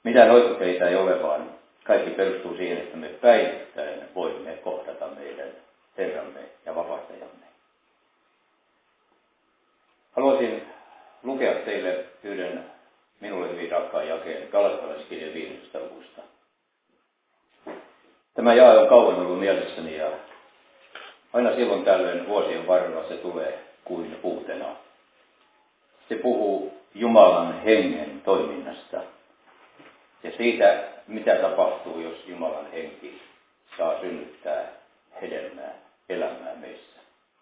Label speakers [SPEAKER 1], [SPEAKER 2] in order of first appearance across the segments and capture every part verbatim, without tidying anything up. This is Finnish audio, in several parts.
[SPEAKER 1] Mitään oikoteitä ei ole, vaan kaikki perustuu siihen, että me päivittäin voimme kohdata meidän Herramme ja vapahtajamme. Haluaisin lukea teille yhden minulle hyvin rakkaan jakeen Galattalaiskirjan viidestä luvusta. Tämä jae on kauan ollut mielessäni ja aina silloin tällöin vuosien varrella se tulee kuin uutena. Se puhuu Jumalan hengen toiminnasta ja siitä, mitä tapahtuu, jos Jumalan henki saa synnyttää hedelmää, elämää meissä.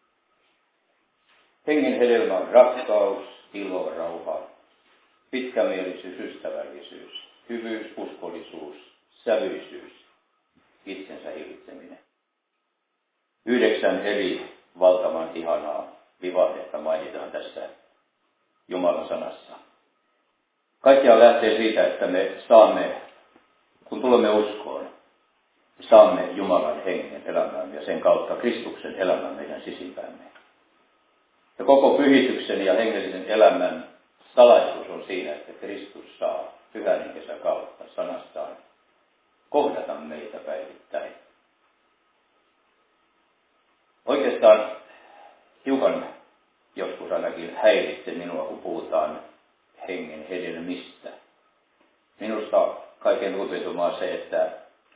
[SPEAKER 1] Hengen hedelmä on rakkaus, ilo, rauha, pitkämielisyys, ystävällisyys, hyvyys, uskollisuus, sävyisyys, itsensä hillitseminen. Yhdeksän eri valtavan ihanaa vivahdetta mainitaan tässä Jumalan sanassa. Kaikkiaan lähtee siitä, että me saamme, kun tulemme uskoon, saamme Jumalan hengen elämään ja sen kautta Kristuksen elämän meidän sisimpäämme. Ja koko pyhityksen ja hengellisen elämän salaisuus on siinä, että Kristus saa pyhän henkensä kautta sanastaan kohdata meitä päivittäin. Oikeastaan hiukan joskus ainakin häiritsee minua, kun puhutaan hengen hedelmistä. Minusta kaiken huipentumaa se, että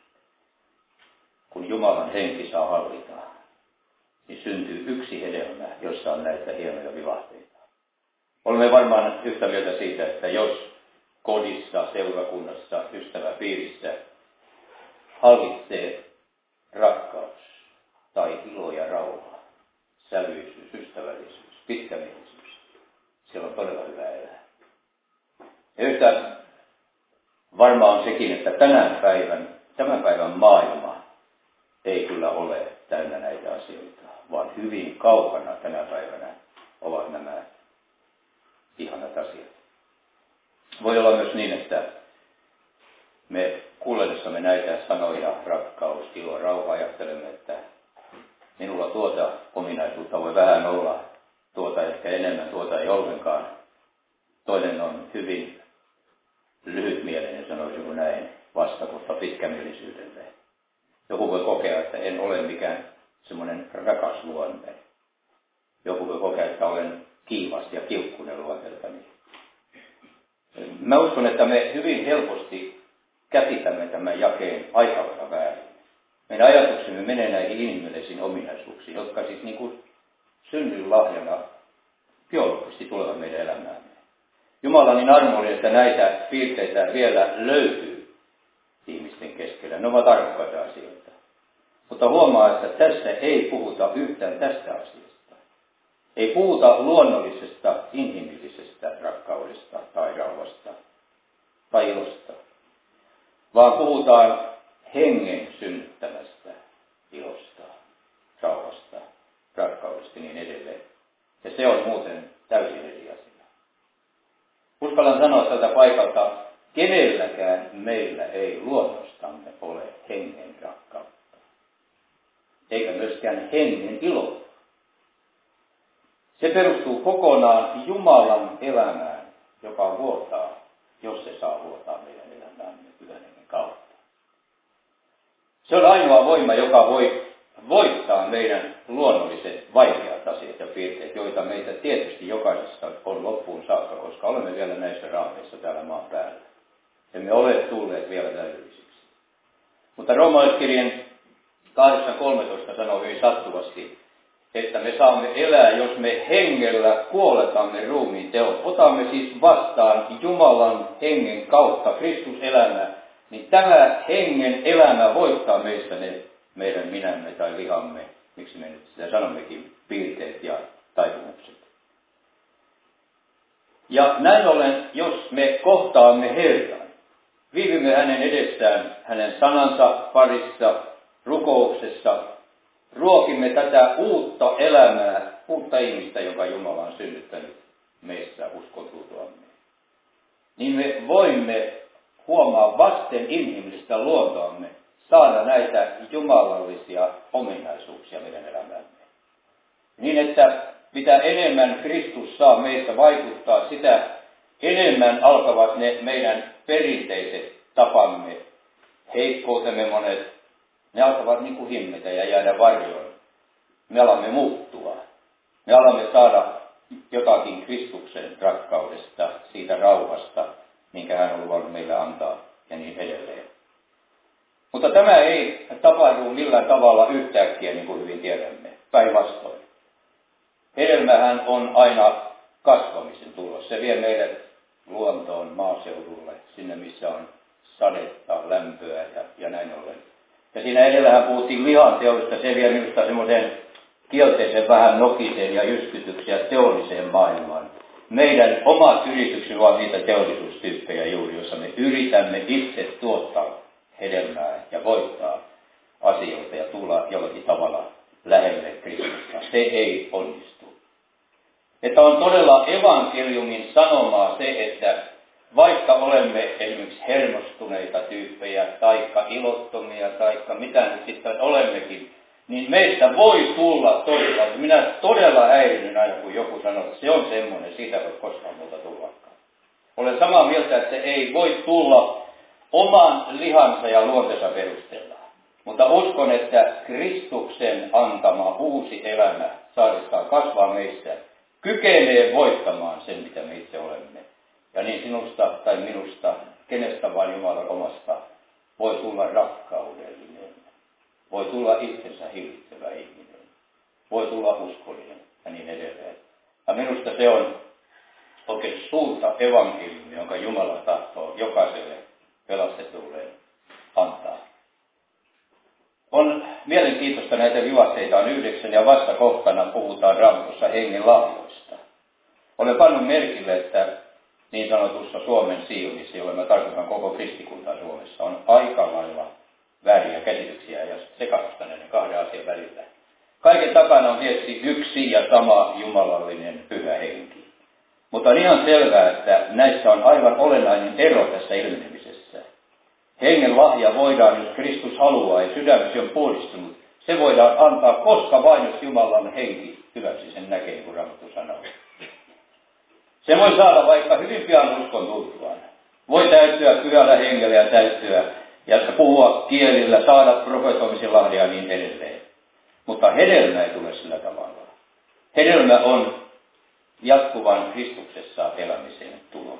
[SPEAKER 1] kun Jumalan henki saa hallita, niin syntyy yksi hedelmä, jossa on näitä hienoja vivahteita. Olemme varmaan yhtä mieltä siitä, että jos kodissa, seurakunnassa, ystäväpiirissä hallitsee rakkaus tai ilo ja rauha, sävyisyys, ystävällisyys, pitkämielisyys, siellä on todella hyvä elää. Ja yhtä varmaa on sekin, että tänään päivän, tämän päivän maailma ei kyllä ole täynnä näitä asioita, vaan hyvin kaukana tänä päivänä ovat nämä ihanat asiat. Voi olla myös niin, että me kuullessamme näitä sanoja, rakkaus, ilo, rauha, ajattelemme, että minulla tuota ominaisuutta voi vähän olla, tuota ehkä enemmän, tuota ei ollenkaan. Toinen on hyvin lyhytmielinen, sanoisin näin, vastakohta pitkämielisyydelle. Joku voi kokea, että en ole mikään semmoinen rakas luonne. Joku voi kokea, että olen kiivas ja kiukkunen luonteeltani. Mä uskon, että me hyvin helposti käsitämme tämän jakeen aika lailla väärin. Meidän ajatuksemme menee näihin inhimillisiin ominaisuuksiin, jotka siis niin kuin synnyn lahjana biologisesti tulevat meidän elämäämme. Jumala on niin armollinen, että näitä piirteitä vielä löytyy ihmisten keskellä. Ne ovat arvokkaita asioita. Mutta huomaa, että tässä ei puhuta yhtään tästä asiasta. Ei puhuta luonnollisesta, inhimillisestä rakkaudesta tai rauhasta tai ilosta, vaan puhutaan hengen synnyttämästä ilosta, rauhasta, rakkaudesta ja niin edelleen. Ja se on muuten täysin eri asia. Uskallan sanoa tältä paikalta, kenelläkään meillä ei luonnostamme ole hengen rakkautta, eikä myöskään hengen iloa. Se perustuu kokonaan Jumalan elämään, joka vuotaa, jos se saa vuotaa meidän elämäämme pyhän hengen kautta. Se on ainoa voima, joka voi voittaa meidän luonnolliset vaikeat asiat ja piirteet, joita meitä tietysti jokaisessa on loppuun saakka, koska olemme vielä näissä raameissa täällä maan päällä. Emme ole tulleet vielä täydellisiksi. Mutta Roomalaiskirjan kahdeksan kolmetoista sanoo hyvin sattuvasti, että me saamme elää, jos me hengellä kuoletamme ruumiin teot. Otamme siis vastaan Jumalan hengen kautta Kristuselämää, niin tämä hengen elämä voittaa meistä ne meidän minämme tai lihamme, miksi me nyt sitä sanommekin, piirteet ja taipumukset. Ja näin ollen, jos me kohtaamme Herran, viivymme hänen edessään, hänen sanansa parissa, rukouksessa, ruokimme tätä uutta elämää, uutta ihmistä, joka Jumala on synnyttänyt meissä uskon tultuamme, niin me voimme huomaa vasten inhimillistä luontoamme saada näitä jumalallisia ominaisuuksia meidän elämäämme. Niin, että mitä enemmän Kristus saa meistä vaikuttaa, sitä enemmän alkavat ne meidän perinteiset tapamme, heikkoutemme monet, ne alkavat niin kuin himmetä ja jäädä varjoon. Me alamme muuttua. Me alamme saada jotakin Kristuksen rakkaudesta, siitä rauhasta, minkä hän on luvannut meille antaa ja niin edelleen. Mutta tämä ei tapahdu millään tavalla yhtäkkiä, niin kuin hyvin tiedämme, päinvastoin. Hedelmähän on aina kasvamisen tulos. Se vie meidät luontoon, maaseudulle, sinne missä on sadetta, lämpöä ja, ja näin ollen. Ja siinä edellähän puhuttiin lihan teollista, se vie minusta semmoisen kielteisen vähän nokiseen ja jyskytyksiä teolliseen maailmaan. Meidän omat yrityksemme ovat niitä teollisuustyyppejä juuri, joissa me yritämme itse tuottaa hedelmää ja voittaa asioita ja tulla jollakin tavalla lähelle Kristusta. Se ei onnistu. Että on todella evankeliumin sanomaa se, että vaikka olemme esimerkiksi hermostuneita tyyppejä, taikka ilottomia, taikka mitä nyt sitten olemmekin, niin meistä voi tulla todella, että minä todella häirinnyn aina, kun joku sanoo, että se on semmoinen, siitä voi koskaan muuta tullakaan. Olen samaa mieltä, että se ei voi tulla oman lihansa ja luonteensa perusteella. Mutta uskon, että Kristuksen antama uusi elämä saadestaan kasvaa meistä, kykenee voittamaan sen, mitä me itse olemme. Ja niin sinusta tai minusta, kenestä vain Jumalan omasta, voi tulla rakkaudellinen. Voi tulla itsensä hillitsevä ihminen. Voi tulla uskollinen ja niin edelleen. Ja minusta se on oikein suurta evankeliumia, jonka Jumala tahtoo jokaiselle pelastetulle antaa. On mielenkiintoista, näitä vivasteita on yhdeksän ja vastakohtana puhutaan Raamatussa hengen lahjoista. Olen pannut merkille, että niin sanotussa Suomen Sionissa, jolla mä tarkoitan koko kristikuntaa Suomessa, on aika lailla vääriä käsityksiä ja sekausta näiden kahden asian välillä. Kaiken takana on tietysti yksi ja sama jumalallinen pyhä henki. Mutta on ihan selvää, että näissä on aivan olennainen ero tässä ilmenemisessä. Hengen lahja voidaan, jos Kristus haluaa ja sydämesi on puhdistunut, se voidaan antaa koska vain, jos Jumalan henki hyväksi sen näkee, kun Raamattu sanoo. Se voi saada vaikka hyvin pian uskon tultuaan. Voi täyttyä pyhällä hengellä ja täyttyä ja puhua kielillä, saada profetoimisen lahja ja niin edelleen. Mutta hedelmä ei tule sillä tavalla. Hedelmä on jatkuvan Kristuksessa elämisen tulos.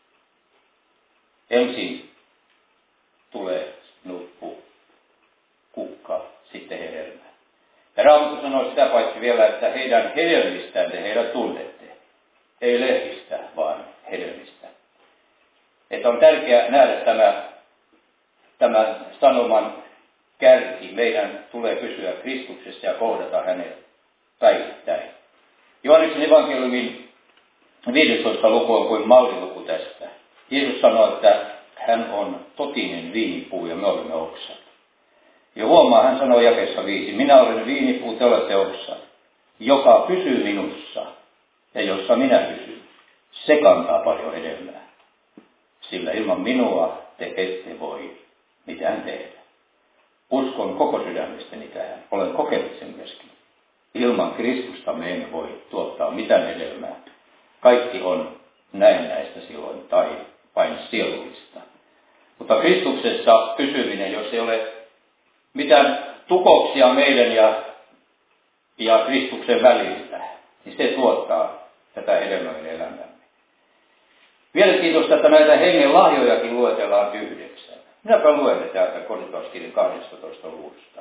[SPEAKER 1] Ensin tulee nuppu, kukka, sitten hedelmä. Ja Raamattu sanoo sitä paitsi vielä, että heidän hedelmistään te heidät tunnette. Ei lehdistä, vaan hedelmistä. Että on tärkeää nähdä tämä, tämä sanoman kärki. Meidän tulee pysyä Kristuksessa ja kohdata hänet päivittäin. Johanneksen evankeliumin viidestoista luku on kuin malliluku tästä. Jeesus sanoi, että hän on totinen viinipuu ja me olemme oksat. Ja huomaa, hän sanoi jakeessa viisi, minä olen viinipuu, te olette oksat, joka pysyy minussa ja jossa minä pysyn. Se kantaa paljon hedelmää. Sillä ilman minua te ette voi mitään tehdä. Uskon koko sydämestäni tähän. Olen kokenut sen myöskin. Ilman Kristusta me emme voi tuottaa mitään hedelmää. Kaikki on näennäistä silloin tai vain sielullista. Mutta Kristuksessa pysyminen, jos ei ole mitään tukoksia meidän ja, ja Kristuksen välillä, niin se tuottaa tätä hedelmällistä elämää. Mielenkiintoista, että näitä hengen lahjojakin luetellaan yhdeksän. Minäpä luen ne täältä Korintoskirjan kahdestatoista luvusta.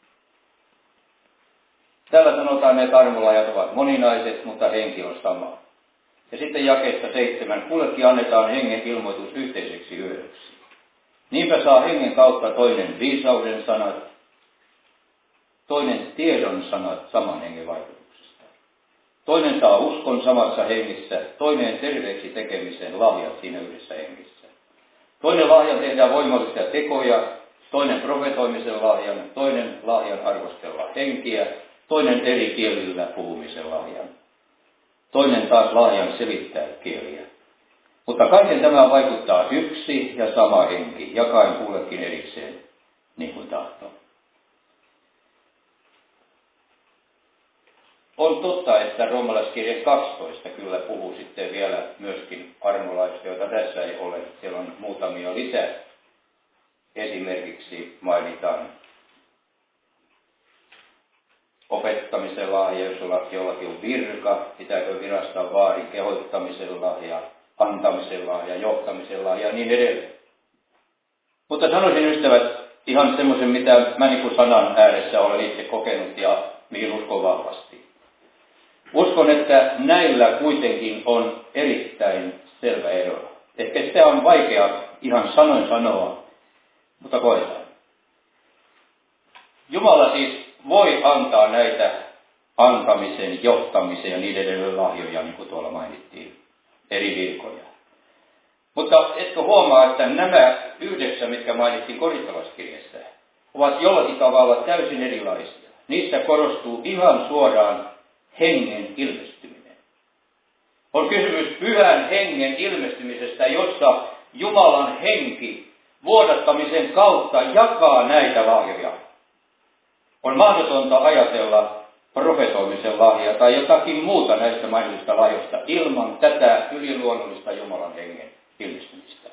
[SPEAKER 1] Täällä sanotaan, että armolajat ovat moninaiset, mutta henki on sama. Ja sitten jakeesta seitsemän, kullekin annetaan hengen ilmoitus yhteiseksi hyödyksi. Niinpä saa hengen kautta toinen viisauden sanat, toinen tiedon sanat saman hengen vaikutuksesta. Toinen saa uskon samassa hengissä, toinen terveeksi tekemisen lahjat siinä yhdessä hengissä. Toinen lahja tehdään voimallisia tekoja, toinen profetoimisen lahjan, toinen lahjan arvostella henkiä, toinen eri kielillä puhumisen lahjan. Toinen taas lahjan selittää kieliä. Mutta kaiken tämä vaikuttaa yksi ja sama henki, jakaen kullekin erikseen, niin kuin tahtoo. On totta, että roomalaiskirje kaksitoista kyllä puhuu sitten vielä myöskin armolaista, joita tässä ei ole. Siellä on muutamia lisää esimerkiksi mainitaan opettamisen lahja, jos jollakin on virka, pitääkö virastaa vaarin kehottamisen lahja, antamisen lahja, johtamisen lahja ja niin edelleen. Mutta sanoisin ystävät ihan semmoisen, mitä mä niin kuin sanan ääressä olen itse kokenut ja mihin uskon vahvasti. Uskon, että näillä kuitenkin on erittäin selvä ero. Ehkä sitä on vaikea ihan sanoin sanoa, mutta koetaan. Jumala siis voi antaa näitä antamisen, johtamisen ja niiden edelleen lahjoja, niin kuin tuolla mainittiin, eri virkoja. Mutta etkö huomaa, että nämä yhdeksän, mitkä mainittiin korintolaiskirjassa, ovat jollakin tavalla täysin erilaisia. Niissä korostuu ihan suoraan hengen ilmestyminen. On kysymys pyhän hengen ilmestymisestä, jossa Jumalan henki vuodattamisen kautta jakaa näitä lahjoja. On mahdotonta ajatella profetoimisen lahjaa tai jotakin muuta näistä mainituista lahjoista ilman tätä yliluonnollista Jumalan hengen ilmestymistä.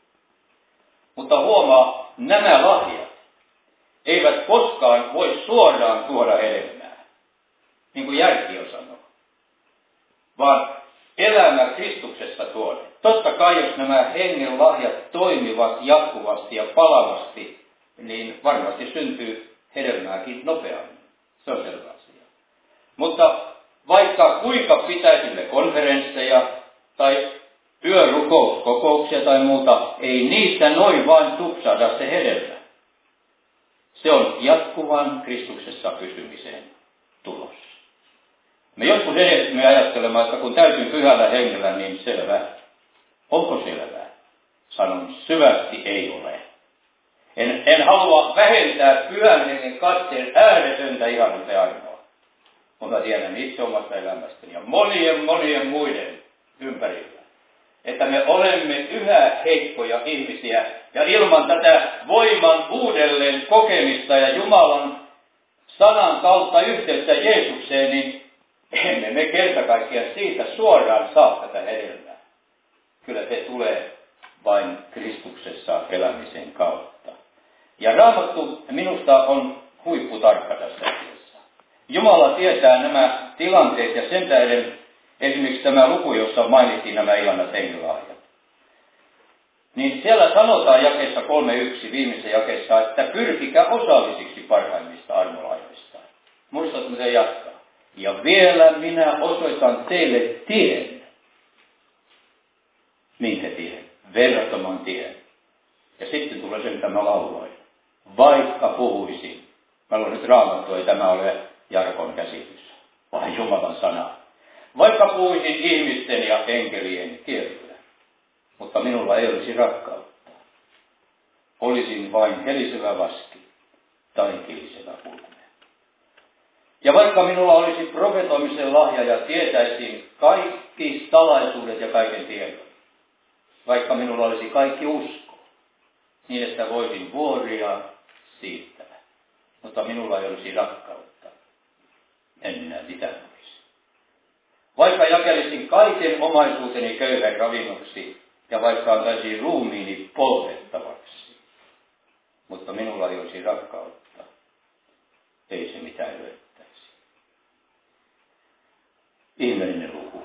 [SPEAKER 1] Mutta huomaa, nämä lahjat eivät koskaan voi suoraan tuoda hedelmää, niin kuin järki on sanonut, vaan elämä Kristuksessa tuoda. Totta kai, jos nämä hengen lahjat toimivat jatkuvasti ja palavasti, niin varmasti syntyy hedelmääkin nopeammin. Se on selvä asia. Mutta vaikka kuinka pitäisimme konferensseja tai yörukouskokouksia tai muuta, ei niistä noin vain tupsahda se hedelmä. Se on jatkuvan Kristuksessa pysymisen tulos. Me joskus edes me ajattelemme, että kun täytyy pyhällä hengellä, niin selvä. Onko selvää? Sanon syvästi ei ole. En, en halua vähentää pyhän hengen katteen ääretöntä ihanuutta ja armoa. Mutta tiedän itse omasta elämästäni ja monien monien muiden ympärillä, että me olemme yhä heikkoja ihmisiä ja ilman tätä voiman uudelleen kokemista ja Jumalan sanan kautta yhteyttä Jeesukseen, niin emme me kerta kaikkiaan siitä suoraan saa tätä hedelmää. Kyllä se tulee vain Kristuksessa elämisen kautta. Ja Raamattu minusta on huipputarkka tässä asiassa. Jumala tietää nämä tilanteet ja sen tähden esimerkiksi tämä luku, jossa mainittiin nämä ihanat hengelahjat. Niin siellä sanotaan jakeessa kolme yksi viimeisessä jakeessa, että pyrkikää osallisiksi parhaimmista armolahjoista. Muistatko miten jatkaa? Ja vielä minä osoitan teille tien. Minkä tien? Verrattoman tien. Ja sitten tulee se, mitä mä lauloin. Vaikka puhuisin. Mä luulen nyt Raamattu, ei tämä ole Jarkon käsitys, vaan Jumalan sana. Vaikka puhuisin ihmisten ja enkelien kielillä, mutta minulla ei olisi rakkautta. Olisin vain helisevä vaski tai kilisevä pulme. Ja vaikka minulla olisi profetoimisen lahja ja tietäisin kaikki salaisuudet ja kaiken tiedon, vaikka minulla olisi kaikki usko, niin että voisin vuoria siittävä, mutta minulla ei olisi rakkautta, en minä mitään olisi. Vaikka jakelisin kaiken omaisuuteni köyhän ravinnoksi ja vaikka antaisin ruumiini poltettavaksi, mutta minulla ei olisi rakkautta, ei se mitään hyödyttäisi. Ihmeellinen luku.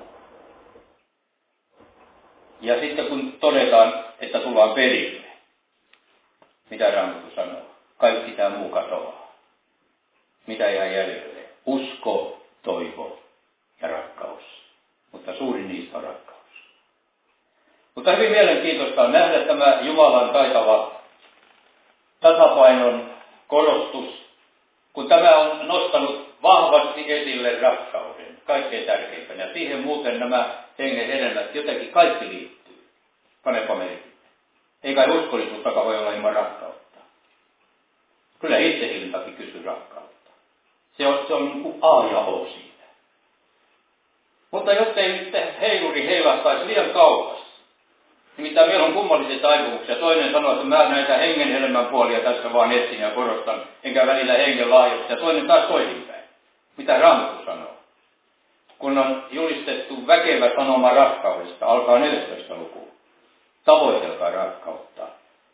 [SPEAKER 1] Ja sitten kun todetaan, että tullaan perille, mitä Raamattu sanoo? Kaikki tämä muu katoaa. Mitä jää jäljelle? Usko, toivo ja rakkaus. Mutta suurin niistä on rakkaus. Mutta hyvin mielenkiintoista on nähdä tämä Jumalan taitava tasapainon korostus, kun tämä on nostanut vahvasti esille rakkauden, kaikkein tärkeimpänä. Ja siihen muuten nämä hengen hedelmät jotenkin kaikki liittyy. Panepa merkille. Ei kai uskollisuuttakaan voi olla ilman rakkautta. Kyllä itsehilintakin kysyy rakkautta. Se on, se on niin kuin A ja O siinä. Mutta jottei nyt heiluri heilahtaisi liian kauas. Nimittäin meillä on kummallisia taipumuksia. Toinen sanoo, että mä näitä hengen hedelmän puolia tässä vaan etsin ja korostan, enkä välillä hengen lahjoista. Ja toinen taas toisinpäin. Mitä Raamattu sanoo? Kun on julistettu väkevä sanoma rakkaudesta, alkaa neljästoista luku. Tavoitelkaa rakkautta,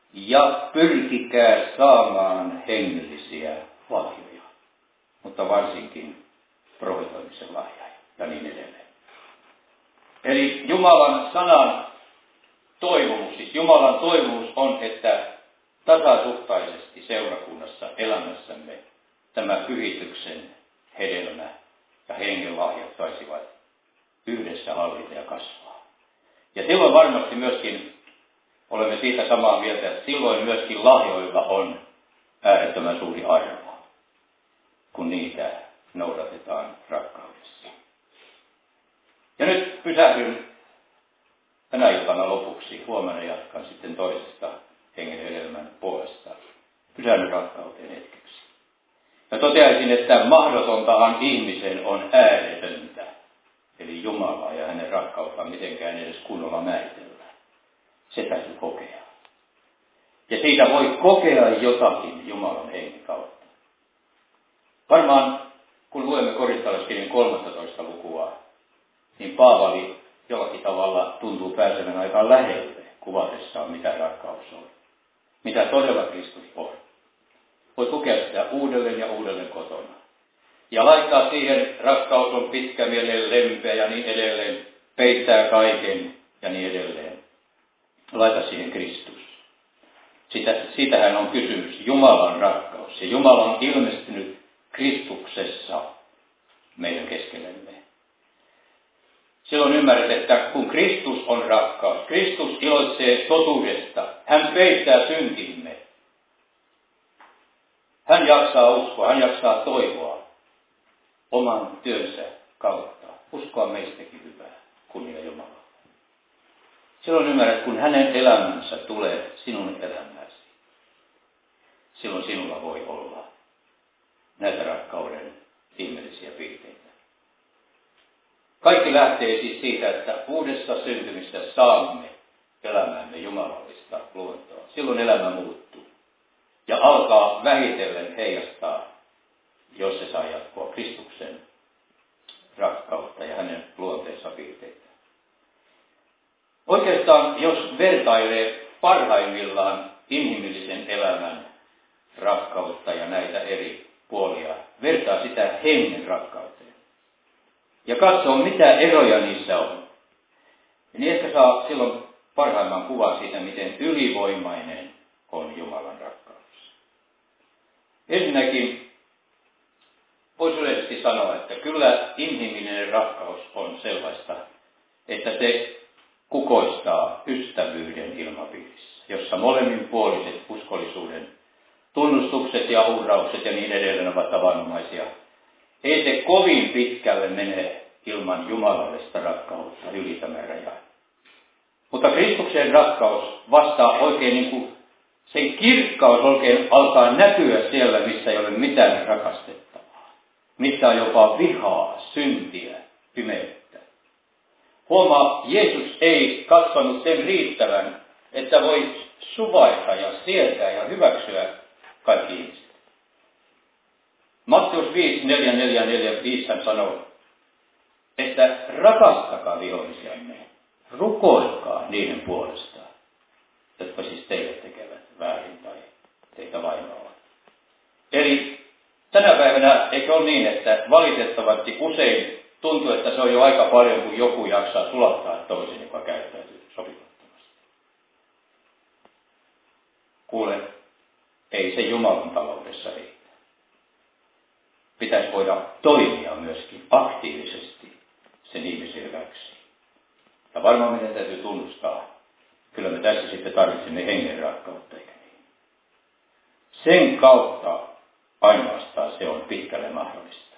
[SPEAKER 1] ja pyrkikää saamaan hengellisiä lahjoja, mutta varsinkin profetoimisen lahjoja ja niin edelleen. Eli Jumalan sanan toivomus, siis Jumalan toivomus on, että tasasuhtaisesti seurakunnassa elämässämme tämä pyhityksen hedelmä ja hengen lahjat saisivat yhdessä hallita ja kasvaa. Ja silloin varmasti myöskin olemme siitä samaa mieltä, että silloin myöskin lahjoilla on äärettömän suuri arvo, kun niitä noudatetaan rakkaudessa. Ja nyt pysähdyn tänä iltana lopuksi. Huomenna jatkan sitten toisesta hengen hedelmän puolesta. Pysähdyn rakkauteen hetkeksi. Ja toteaisin, että mahdotontahan ihmisen on ääretöntä, eli Jumalaa ja hänen rakkauttaan mitenkään edes kunnolla määritellä. Se täytyy kokea. Ja siitä voi kokea jotakin Jumalan hengen kautta. Varmaan kun luemme korintolaiskirjan kolmastoista lukua, niin Paavali jollakin tavalla tuntuu pääsevän aika lähelle kuvatessaan, mitä rakkaus on. Mitä todella Kristus on. Voi tukea sitä uudelleen ja uudelleen kotona. Ja laittaa siihen, rakkaus on pitkämielinen, lempeä ja niin edelleen, peittää kaiken ja niin edelleen. Laita siihen Kristus. Sitä, siitähän on kysymys, Jumalan rakkaus. Ja Jumala on ilmestynyt Kristuksessa meidän keskellemme. Silloin ymmärrät, että kun Kristus on rakkaus, Kristus iloitsee totuudesta, hän peittää syntimme. Hän jaksaa uskoa, hän jaksaa toivoa oman työnsä kautta. Uskoa meistäkin hyvää, kunnia Jumala. Silloin ymmärrät, kun hänen elämänsä tulee sinun elämäsi, silloin sinulla voi olla näitä rakkauden ihmeellisiä piirteitä. Kaikki lähtee siis siitä, että uudessa syntymistä saamme elämäämme jumalallista luontoa. Silloin elämä muuttuu ja alkaa vähitellen heijastaa, jos se saa jatkoa, Kristuksen rakkautta ja hänen luonteensa piirteitä. Oikeastaan, jos vertailee parhaimmillaan inhimillisen elämän rakkautta ja näitä eri puolia, vertaa sitä hengen rakkauteen. Ja katsoo, mitä eroja niissä on. Ja niin ehkä saa silloin parhaimman kuvan siitä, miten ylivoimainen on Jumalan rakkaus. Ensinnäkin voisi yleisesti sanoa, että kyllä inhimillinen rakkaus on sellaista, että se kukoistaa ystävyyden ilmapiirissä, jossa molemminpuoliset uskollisuuden tunnustukset ja uhraukset ja niin edelleen ovat tavanomaisia. Ei se kovin pitkälle mene ilman jumalallista rakkautta yli tämän rajan. Mutta Kristuksen rakkaus vastaa oikein niin kuin sen kirkkaus oikein alkaa näkyä siellä, missä ei ole mitään rakastettavaa. Missä on jopa vihaa, syntiä, pimeyttä. Huomaa, Jeesus ei katsonut sen riittävän, että voi suvaita ja sietää ja hyväksyä kaikki ihmiset. Matteus viisi, neljä, neljä, neljä, viisi hän sanoo, että rakastakaa vihollisianne, rukoilkaa niiden puolesta, jotka siis teille tekevät väärin tai teitä vainoavat. Eli tänä päivänä eikö ole niin, että valitettavasti usein tuntuu, että se on jo aika paljon, kun joku jaksaa sulattaa toisen, joka käyttäytyy sopimattomasti. Kuule, ei se Jumalan taloudessa riitä. Pitäisi voida toimia myöskin aktiivisesti sen ihmisen hyväksi. Ja varmaan meidän täytyy tunnustaa, kyllä me tässä sitten tarvitsemme hengen rakkautta, eikä niin. Sen kautta ainoastaan se on pitkälle mahdollista.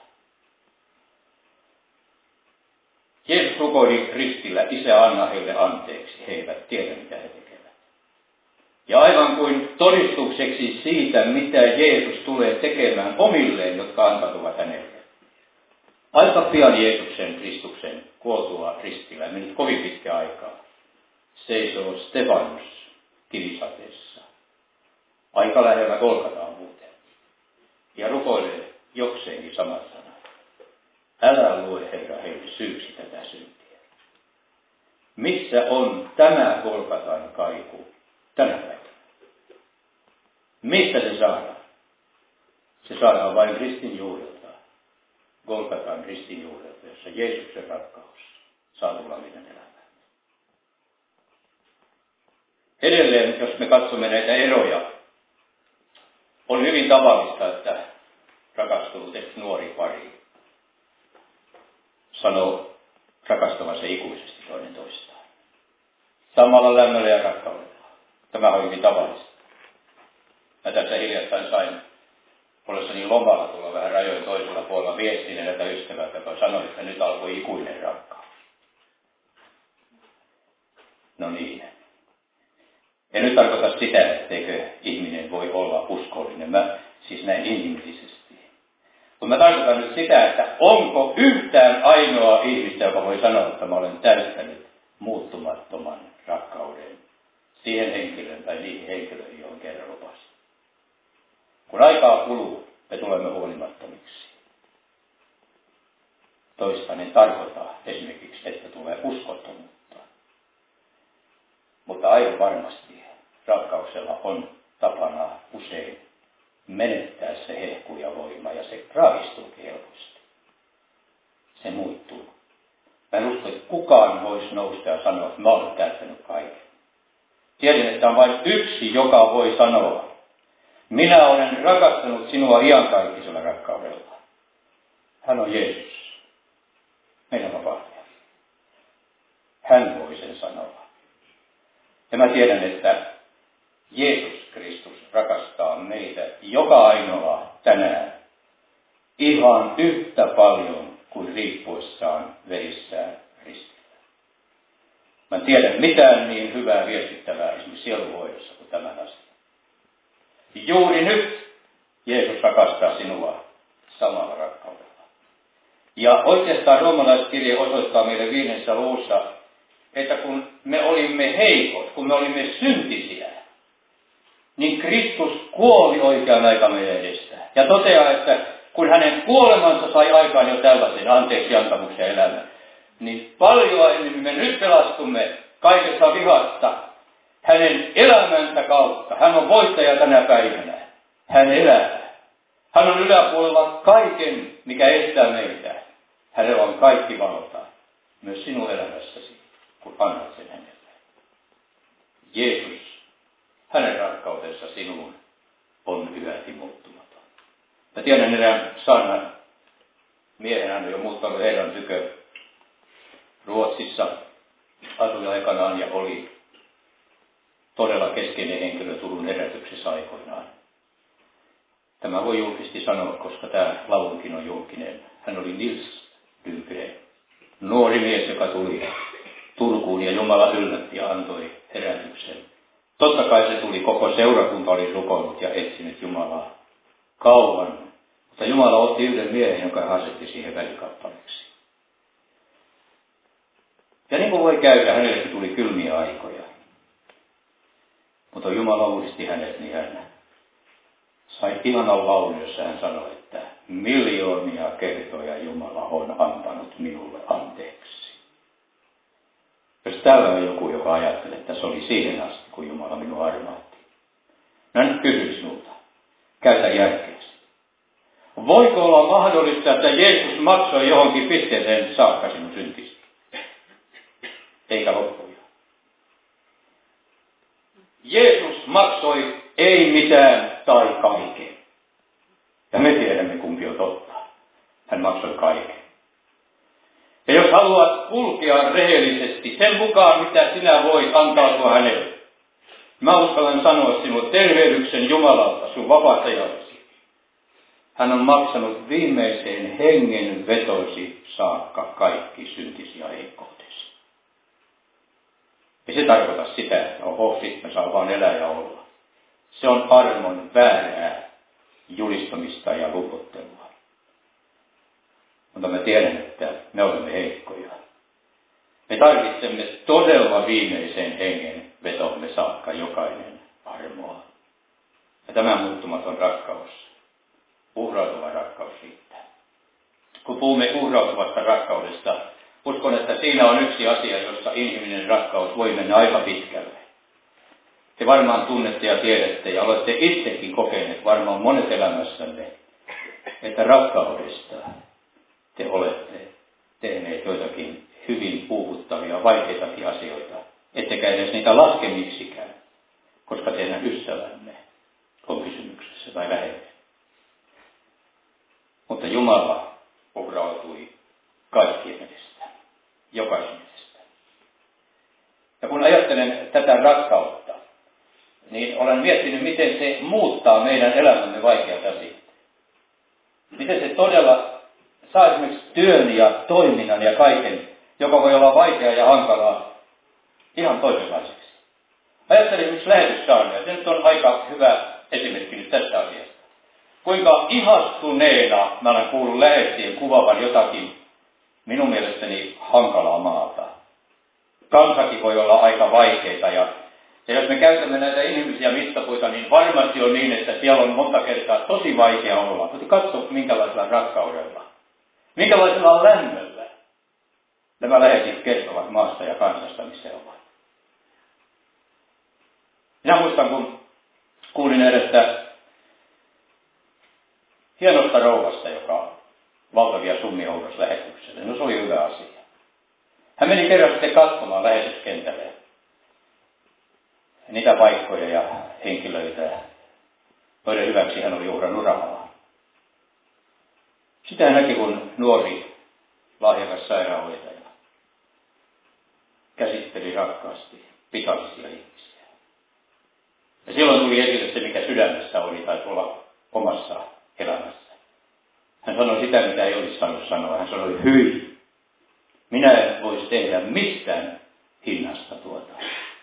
[SPEAKER 1] Jeesus rukoili ristillä, Isä anna heille anteeksi, he eivät tiedä mitä he tekevät. Ja aivan kuin todistukseksi siitä, mitä Jeesus tulee tekemään omilleen, jotka antautuvat hänelle. Aika pian Jeesuksen Kristuksen kuoltua ristillä, ei mennyt kovin pitkä aikaa, seisoo Stefanus kivisateessa. Aika lähellä Golgataa muuten. Ja rukoilee jokseenkin samat sanat. Älä lue, Herra, heille syyksi tätä syntiä. Missä on tämä Golgatan kaiku tänä päivänä? Mistä se saadaan? Se saadaan vain ristin juurelta, Golgatan ristin juurelta, jossa Jeesuksen rakkaus saa tulla meidän elämään. Edelleen, jos me katsomme näitä eroja, on hyvin tavallista, että rakastunut nuori pari sanoo rakastavansa ikuisesti toinen toistaan. Samalla lämmöllä ja rakkaudella. Tämä on hyvin tavallista. Mä tässä hiljattain sain ollessani lomalla tulla vähän rajoin toisella puolella viestin eräältä ystävältä, joka sanoi, että nyt alkoi ikuinen rakkaus. No niin. En nyt tarkoita sitä, etteikö ihminen voi olla uskollinen. Mä siis näin inhimillisesti. Mutta mä tarkoitan nyt sitä, että onko yhtään ainoa ihmistä, joka voi sanoa, että mä olen täyttänyt muuttumattoman rakkauden siihen henkilöön tai niihin henkilöihin, johon kerran lupasin. Kun aikaa kuluu, me tulemme huolimattomiksi. Toista ne tarkoittaa esimerkiksi, että tulee uskottomuutta. Mutta aivan varmasti rakkauksella on tapana usein menettää se hehku ja voima, ja se raavistuukin helposti. Se muuttuu. Mä en usko, että kukaan voisi nousta ja sanoa, että mä olen täyttänyt kaiken. Tiedän, että on vain yksi, joka voi sanoa, minä olen rakastanut sinua iankaikkisella rakkaudella. Hän on Jeesus, meidän vapahtaja. Hän voi sen sanoa. Ja mä tiedän, että Jeesus Kristus rakastaa meitä joka ainoa tänään ihan yhtä paljon kuin riippuessaan verissään ristillä. Mä en tiedä mitään niin hyvää viestittävää esimerkiksi sielunhoidossa kuin tämän asian. Juuri nyt Jeesus rakastaa sinua samalla rakkaudella. Ja oikeastaan roomalaiskirje osoittaa meille viidennessä luvussa, että kun me olimme heikot, kun me olimme syntisiä, niin Kristus kuoli oikean aikaan meidän edestä. Ja toteaa, että kun hänen kuolemansa sai aikaan jo tällaisen anteeksi antamuksen elämän, niin paljon ennen me nyt pelastumme kaikesta vihasta hänen elämänsä kautta. Hän on voittaja tänä päivänä. Hän elää. Hän on yläpuolella kaiken, mikä estää meitä. Hänellä on kaikki valta, myös sinun elämässäsi, kun annat sen hänelle. Jeesus, hänen rakkautensa sinuun on yhäti muuttumaton. Mä tiedän erään saarnan miehen, hän on jo muuttanut Herran tykö Ruotsissa, asui aikanaan ja oli todella keskeinen henkilö Turun herätyksessä aikoinaan. Tämä voi julkisesti sanoa, koska tämä laulukin on julkinen. Hän oli Nils Dymgren, nuori mies, joka tuli Turkuun ja Jumala yllätti ja antoi herätyksen. Totta kai se tuli, koko seurakunta oli rukoillut ja etsinyt Jumalaa kauan. Mutta Jumala otti yhden miehen, joka asetti siihen välikappaleeksi. Ja niin kuin voi käydä, hänelle tuli kylmiä aikoja. Mutta Jumala uudisti hänet, niin hän sai ihanan laulun, jossa hän sanoi, että miljoonia kertoja Jumala on antanut minulle anteeksi. Jos täällä on joku, joka ajattelee, että se oli siihen asti, kun Jumala minua armaatti. No nyt kysyn sinulta. Käytä järkeäsi. Voiko olla mahdollista, että Jeesus maksoi johonkin pisteeseen saakka sinun syntisi? Eikä loppuja. Jeesus maksoi ei mitään tai kaiken. Ja me tiedämme, kumpi on totta. Hän maksoi kaiken. Ja jos haluat kulkea rehellisesti sen mukaan, mitä sinä voit antautua hänelle, mä uskallan sanoa sinulle tervehdyksen Jumalalta, sun vapahtajallesi. Hän on maksanut viimeiseen hengen vetosi saakka kaikki syntisi ja heikkoutesi. Ei se tarkoita sitä, että oho, sit me saa vaan elää ja olla. Se on armon väärää julistamista ja luputtelua. Mutta mä tiedän, että me olemme heikkoja. Me tarvitsemme todella viimeisen hengen vetomme saakka jokainen armoa. Ja tämä muuttumaton rakkaus, uhrautuva rakkaus riittää. Kun puhumme uhrautuvasta rakkaudesta, uskon, että siinä on yksi asia, jossa inhimillinen rakkaus voi mennä aika pitkälle. te varmaan tunnette ja tiedätte ja olette itsekin kokeneet varmaan monet elämässänne, että rakkaudesta te olette tehneet joitakin hyvin puuduttavia, vaikeitakin asioita, ettekä edes niitä laske miksikään, koska teidän ystävänne on kysymyksessä tai läheinen. Mutta Jumala uhrautui kaikkien edestä, jokaisen edestä. Ja kun ajattelen tätä rakkautta, niin olen miettinyt, miten se muuttaa meidän elämämme vaikeat asiat. Miten se todella saa esimerkiksi työn ja toiminnan ja kaiken, joka voi olla vaikeaa ja hankalaa, ihan toisenlaiseksi. Ajattelin esimerkiksi lähetyssaarnoja. Se nyt on aika hyvä esimerkki nyt tästä asiasta. Kuinka ihastuneena mä olen kuullut lähetien kuvaavan jotakin minun mielestäni hankalaa maata. Kansakin voi olla aika vaikeita ja, ja jos me käytämme näitä inhimillisiä mittapuita, niin varmasti on niin, että siellä on monta kertaa tosi vaikea olla. Mutta katso minkälaisella rakkaudella, minkälaisella lämmöllä nämä lähetit kertovat maasta ja kansasta, missä he ovat. Minä muistan, kun kuulin edestä hienosta rouvasta, joka valtavia summia hourasi lähetykselle. No se oli hyvä asia. Hän meni kerran sitten katsomaan lähetyskentälle niitä paikkoja ja henkilöitä, joiden hyväksi hän oli uhrannut rahaa. Sitä hän näki, kun nuori, lahjakas sairaanhoitaja käsitteli rakkaasti pikaisia ihmisiä. Ja silloin tuli esille se, mikä sydämessä oli tai tuolla omassa elämässä. Hän sanoi sitä, mitä ei olisi saanut sanoa. Hän sanoi, hyi, minä en voisi tehdä mistään hinnasta tuota.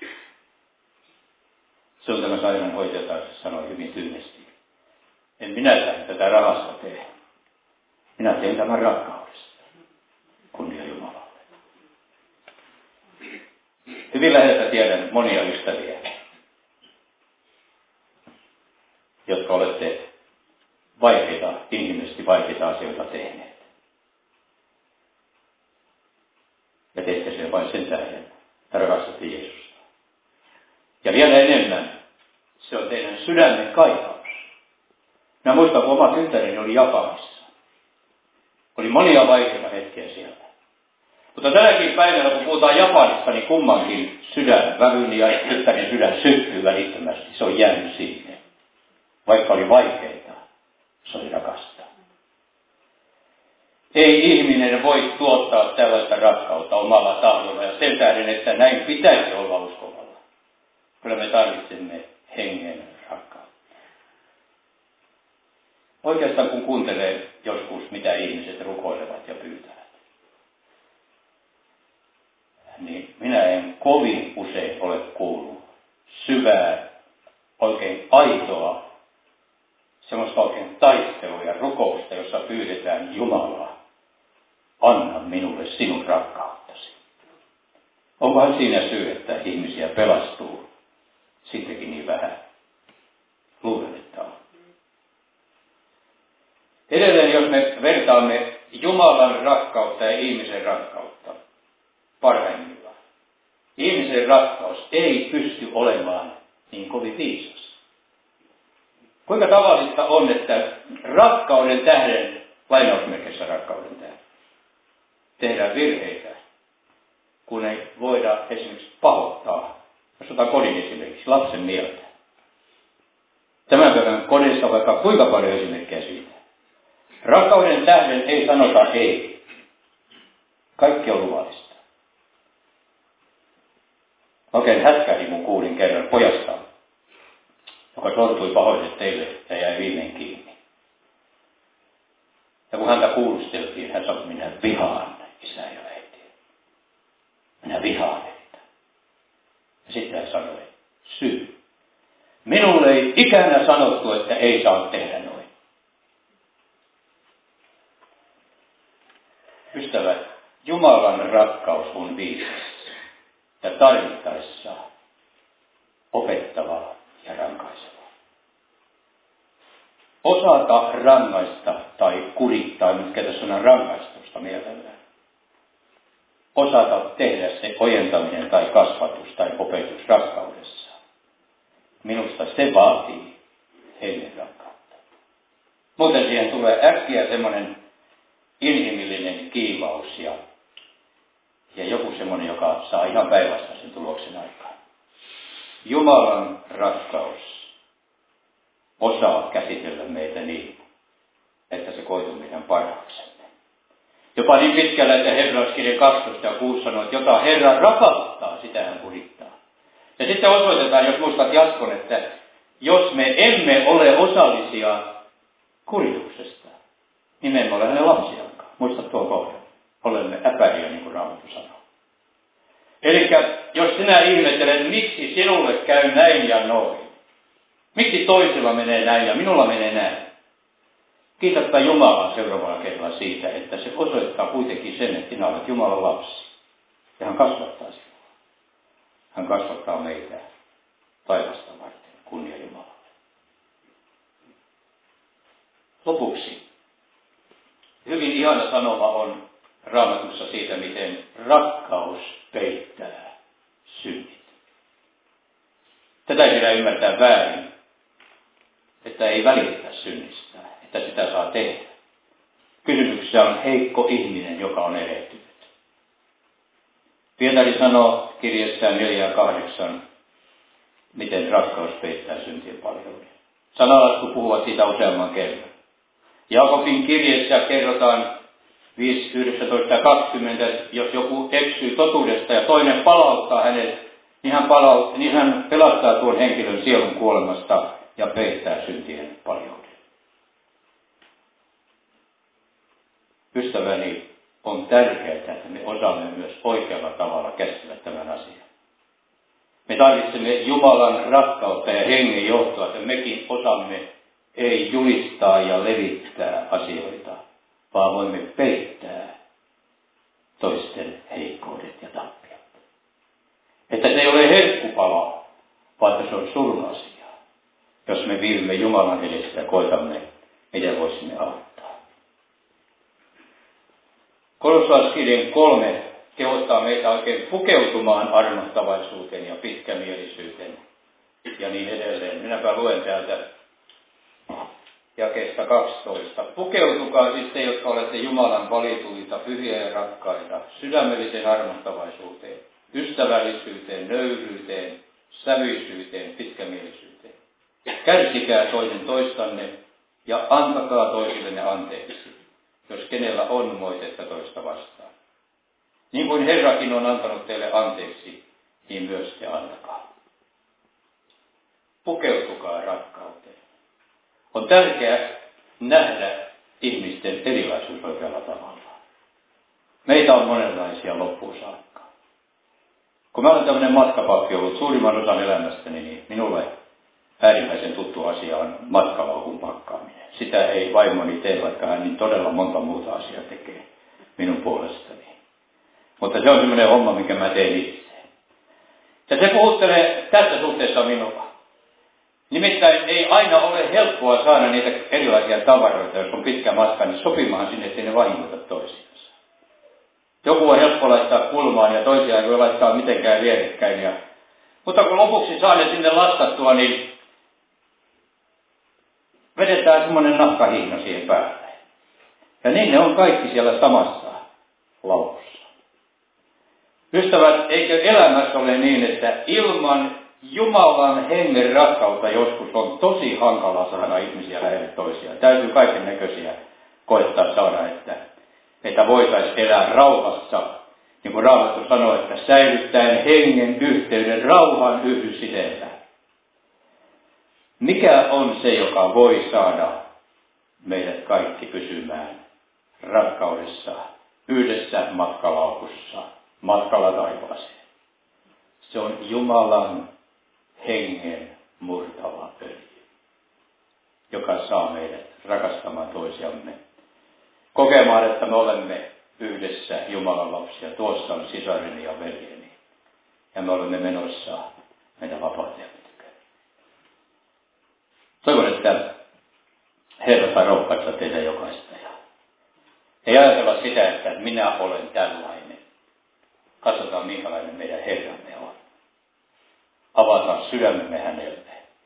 [SPEAKER 1] Se on tämä sairaanhoitaja taas sanoi hyvin tyynesti. En minä tätä rahasta tee. Minä teen tämän rakkaudesta. Kunnia Jumalalle. Hyvin läheltä tiedän monia ystäviä, jotka olette vaikeita, inhimillisesti vaikeita asioita tehneet. Ja teette sen vain sen tähden, että rakastatte Jeesusta. Ja vielä enemmän, se on teidän sydämen kaipaus. Minä muistan, kun oma tyttäreni oli Japanissa. Oli monia vaikeita hetkiä siellä. Mutta tänäkin päivänä, kun puhutaan Japanista, niin kummankin sydän, vävyni ja tyttären sydän syttyy välittömästi. Se on jäänyt sinne. Vaikka oli vaikeita, se oli rakasta. Ei ihminen voi tuottaa tällaista rakkautta omalla tahdolla ja sen tähden, että näin pitäisi olla uskovalla. Kyllä me tarvitsemme hengen rakkautta. Oikeastaan kun kuuntelee joskus, mitä ihmiset rukoilevat ja pyytävät, niin minä en kovin usein ole kuullut syvää, oikein aitoa, semmoista oikein taistelua ja rukousta, jossa pyydetään Jumalaa, anna minulle sinun rakkauttasi. Onkohan siinä syy, että ihmisiä pelastuu sittenkin niin vähän? Luulen, että on. Edelleen, jos me vertaamme Jumalan rakkautta ja ihmisen rakkautta parhaimmillaan, ihmisen rakkaus ei pysty olemaan niin kovin viisas. Kuinka tavallista on, että rakkauden tähden, lainausmerkissä rakkauden tähden, tehdään virheitä, kun ei voida esimerkiksi pahoittaa, jos otan kodin esimerkiksi, lapsen mieltä. Tämän päivän kodissa on vaikka kuinka paljon esimerkkejä siitä. Rakkauden tähden ei sanota ei. Kaikki on luvallista. Oikein hätkähdin, kun kuulin kerran pojasta, joka sortui pahoille teille ja jäi viimein kiinni. Ja kun häntä kuulusteltiin, hän sanoi, minä vihaan isä ja äiti. Minä vihaan heitä. Ja sitten hän sanoi, syy. Minulle ei ikänä sanottu, että ei saa tehdä noin. Ystävät, Jumalan rakkaus on viisas ja tarvittaessa opettavaa ja rankaisevaa. Osata rangaista tai kurittaa, mitkä tässä on rangaistusta mielellään. Osata tehdä se ojentaminen tai kasvatus tai opetus rakkaudessa. minusta se vaatii hengen rakkautta. Muuten siihen tulee äkkiä semmoinen inhimillinen kiivaus ja, ja joku semmoinen, joka saa ihan päinvastaisen tuloksen aikaan. Jumalan rakkaus osaa käsitellä meitä niin, että se koituu meidän parhaaksemme. Jopa niin pitkällä, että Hebrealaiskirja kaksitoista ja kuusi sanoo, että jota Herra rakastaa, sitä hän kurittaa. Ja sitten osoitetaan, jos muistat jatkon, että jos me emme ole osallisia kurituksesta, niin me emme ole hänen lapsiaankaan. Muistat tuon kohdan. Olemme äpäriä, niin kuin Raamattu sanoo. Eli jos sinä ihmettelet, miksi sinulle käy näin ja noin. Miksi toisella menee näin ja minulla menee näin. Kiitäpä Jumalaa seuraavalla kerralla siitä, että se osoittaa kuitenkin sen, että sinä olet Jumalan lapsi. Ja hän kasvattaa sinua. Hän kasvattaa meitä taivasta varten. Kunnia Jumalalle. Lopuksi. Hyvin ihana sanoma on Raamatussa siitä, miten rakkaus peittää synnit. Tätä ei pidä ymmärtää väärin, että ei välitetä synnistä, että sitä saa tehdä. Kysymyksessä on heikko ihminen, joka on erehtynyt. Pietari sanoo kirjassaan neljä ja kahdeksan, miten rakkaus peittää syntien paljouden. Sanalasku puhuvat siitä useamman kerran. Jaakobin kirjeessä kerrotaan viisi, yhdeksäntoista ja kaksikymmentä, jos joku eksyy totuudesta ja toinen palauttaa hänet, niin hän, palaut, niin hän pelastaa tuon henkilön sielun kuolemasta ja peittää syntien paljouden. Ystäväni, on tärkeää, että me osaamme myös oikealla tavalla käsitellä tämän asian. Me tarvitsemme Jumalan rakkautta ja hengen johtoa, että mekin osaamme ei julistaa ja levittää asioita, vaan voimme peittää toisten heikkoudet ja tappiot. Että se ei ole herkkupala, vaan että se on surun asia, jos me viivymme Jumalan edessä ja koetamme, miten voisimme auttaa. Kolossalaiskirjan kolme kehottaa meitä oikein pukeutumaan armohtavaisuuteen ja pitkämielisyyteen ja niin edelleen. Minäpä luen täältä jakeesta kaksitoista. Pukeutukaa siis te, jotka olette Jumalan valituita, pyhiä ja rakkaita, sydämelliseen armohtavaisuuteen, ystävällisyyteen, nöyryyteen, sävyisyyteen, pitkämielisyyteen. Kärsikää toinen toistanne ja antakaa toisillenne anteeksi, jos kenellä on moitetta toista vastaan. Niin kuin Herrakin on antanut teille anteeksi, niin myös te antakaa. Pukeutukaa rakkauteen. On tärkeää nähdä ihmisten erilaisuus oikealla tavalla. Meitä on monenlaisia loppuun saakka. Kun mä olen tämmöinen matkapappi ollut suurimman osan elämästäni, niin minulle äärimmäisen tuttu asia on matkalaukun pakkaaminen. Sitä ei vaimoni tee, vaikka hän niin todella monta muuta asiaa tekee minun puolestani. Mutta se on semmoinen homma, minkä mä teen itse. Ja se puhuttelee tässä suhteessa minua. Nimittäin ei aina ole helppoa saada niitä erilaisia tavaroita, jos on pitkä matka, niin sopimaan sinne, ettei ne vahingoita toisiinsa. Joku on helppo laittaa kulmaan ja toisia ei voi laittaa mitenkään vierekkäin. Ja... Mutta kun lopuksi saa ne sinne lastattua, niin vedetään semmoinen nahkahihna siihen päälle. Ja niin ne on kaikki siellä samassa laukussa. Ystävät, eikö elämässä ole niin, että ilman Jumalan hengen rakkautta joskus on tosi hankala saada ihmisiä lähelle toisiaan. Täytyy kaiken näköisiä koettaa saada, että, että voitaisiin elää rauhassa. Niin kuin Raamattu sanoo, että säilyttäen hengen yhteyden rauhan yhdysiteellä. Mikä on se, joka voi saada meidät kaikki pysymään rakkaudessa, yhdessä matkalaukussa, matkalla taivaaseen? Se on Jumalan hengen murtava öljy, joka saa meidät rakastamaan toisiamme, kokemaan, että me olemme yhdessä Jumalan lapsia. Tuossa on sisareni ja veljeni, ja me olemme menossa meidän vapauteen. Toivon, että Herra saa rohkaista teitä jokaista. Ja ei ajatella sitä, että minä olen tällainen. Katsotaan, minkälainen meidän Herramme on. Avataan sydämemme hänelle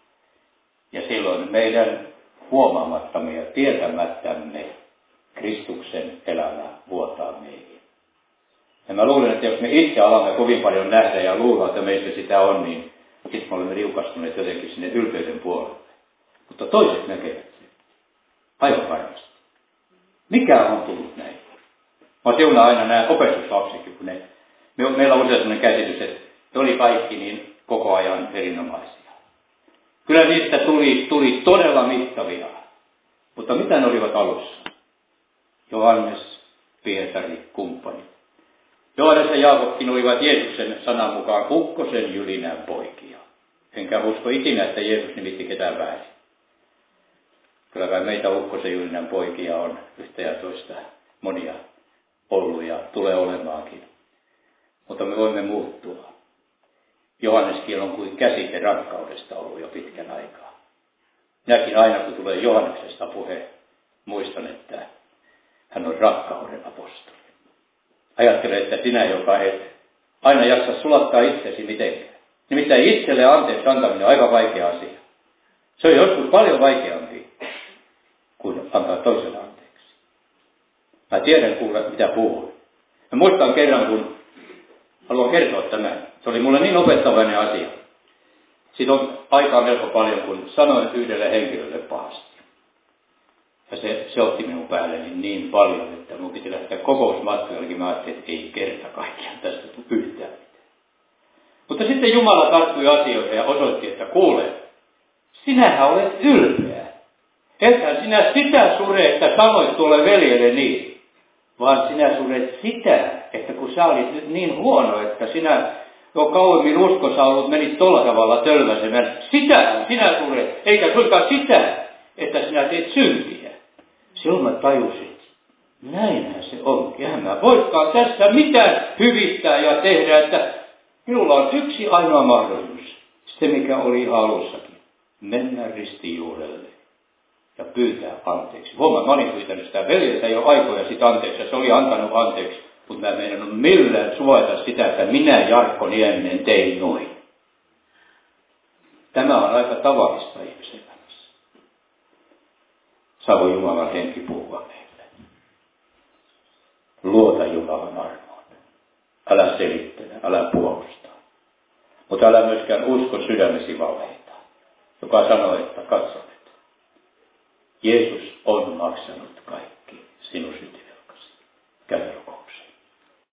[SPEAKER 1] Ja silloin meidän huomaamattamme ja tietämättämme Kristuksen elämä vuotaa meihin. Ja mä luulen, että jos me itse alamme kovin paljon nähdä ja luulla, että meissä sitä on, niin sitten me olemme liukastuneet jotenkin sinne ylpeyden puolelle. Mutta toiset näkevät sen. Aivan varmasti. Mikä on tullut näin? Mä siunaan aina nämä opetuslapsikin, kun ne, me, meillä on usein sellainen käsitys, että ne oli kaikki niin koko ajan erinomaisia. Kyllä niistä tuli, tuli todella mittavia. Mutta mitä ne olivat alussa? Johannes, Pietari, kumppanit. Johannes ja Jaakobkin olivat Jeesuksen sanan mukaan kukkosen jylinän poikia. Enkä usko ikinä, että Jeesus nimitti ketään väärin. Kyllä kai meitä ukkosen jylinän poikia on yhtä ja toista monia ollut ja tulee olemaankin. Mutta me voimme muuttua. Johanneskin on kuin käsite rakkaudesta ollut jo pitkän aikaa. Minäkin aina kun tulee Johanneksesta puhe, muistan, että hän on rakkauden apostoli. Ajattele, että sinä, joka et aina jaksa sulattaa itsesi mitenkään. Nimittäin itselle anteeksi antaminen on aika vaikea asia. Se on joskus paljon vaikeampi kuin antaa toiselle anteeksi. Mä tiedän kuule, mitä puhun. Mä muistan kerran, kun haluan kertoa tämän. Se oli mulle niin opettavainen asia. Siitä on aikaa melko paljon, kun sanoin yhdelle henkilölle pahasti. Ja se, se otti minun päälleni niin paljon, että minun piti lähteä kokousmatkoillekin. Mä ajattelin, että ei kerta kaikkiaan tästä tule yhtään mitään. Mutta sitten Jumala tarttui asioihin ja osoitti, että kuule, sinähän olet ylpeä. Ethän sinä sitä sure, että sanoit tuolle veljelle niin, vaan sinä suret sitä, että kun sä olit nyt niin huono, että sinä jo kauemmin uskossa ollut menit tolla tavalla tölväsemään, sitä sinä suret, eikä suinkaan sitä, että sinä teet syntiä. Silloin mä tajusin, näinhän se onkin. Eihän mä voikaan tässä mitään hyvittää ja tehdä, että minulla on yksi ainoa mahdollisuus. Se, mikä oli ihan alussakin. Mennä ristijuurelle ja pyytää anteeksi. Huomaa, mä olin pyytänyt sitä veljeltä jo aikoja sitä anteeksi, ja se oli antanut anteeksi, mutta mä en meinannut millään suojata sitä, että minä Jarkko Nieminen tein noin. Tämä on aika tavallista ihmisen elämässä. Saako Jumalan henki puhua meille? Luota Jumalan armoon. Älä selittele, älä puolusta. Mutta älä myöskään usko sydämesi valheita, joka sanoo, että katso, että Jeesus on maksanut kaikki sinun synti.